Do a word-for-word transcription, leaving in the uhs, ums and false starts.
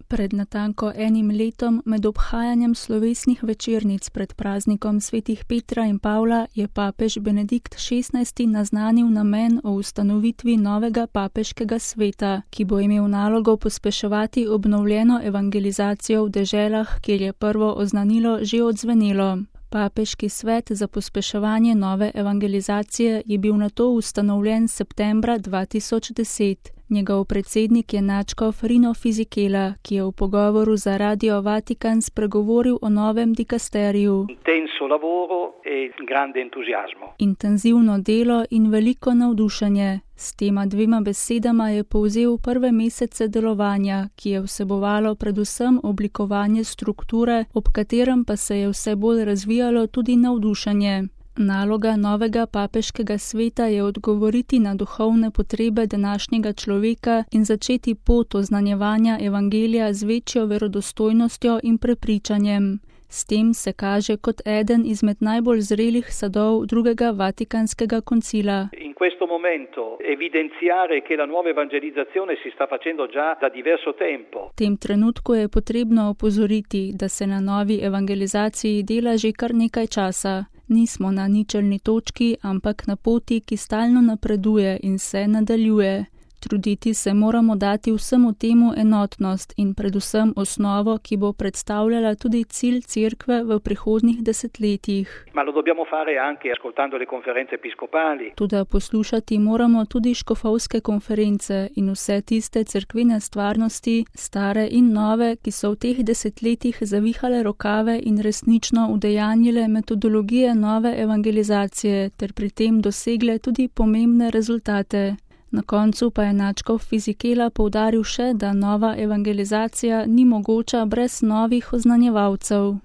Pred natanko enim letom, med obhajanjem slovesnih večernic pred praznikom svetih Petra in Pavla, je papež Benedikt šestnajsti naznanil namen o ustanovitvi novega papeškega sveta, ki bo imel nalogo pospeševati obnovljeno evangelizacijo v deželah, kjer je prvo oznanilo že odzvenelo. Papeški svet za pospeševanje nove evangelizacije je bil nato ustanovljen septembra dva tisoč deset. Njegov predsednik je nadškof Rino Fisichella, ki je v pogovoru za Radio Vatikan spregovoril o novem dikasteriju. Intenzivno delo in veliko navdušenje. S tema dvema besedama je povzel prve mesece delovanja, ki je vsebovalo predvsem oblikovanje strukture, ob katerem pa se je vse bolj razvijalo tudi navdušenje. Naloga novega papeškega sveta je odgovoriti na duhovne potrebe današnjega človeka in začeti pot oznanjevanja evangelija z večjo verodostojnostjo in prepričanjem. S tem se kaže kot eden izmed najbolj zrelih sadov drugega Vatikanskega koncila. In questo momento evidenziare che la nuova evangelizzazione si sta facendo già da diverso tempo. V tem trenutku je potrebno opozoriti, da se na novi evangelizaciji dela že kar nekaj časa. Nismo na ničelni točki, ampak na poti, ki stalno napreduje in se nadaljuje. Truditi se moramo dati vsemu temu enotnost in predvsem osnovo, ki bo predstavljala tudi cilj cerkve v prihodnjih desetletjih. Ma lo dobbiamo fare anche ascoltando le conferenze episcopali. Toda poslušati moramo tudi škofovske konference in vse tiste cerkvene stvarnosti, stare in nove, ki so v teh desetletjih zavihale rokave in resnično udejanjile metodologije nove evangelizacije ter pri tem dosegle tudi pomembne rezultate. Na koncu pa je nadškof Fisichella poudaril še, da nova evangelizacija ni mogoča brez novih oznanjevalcev.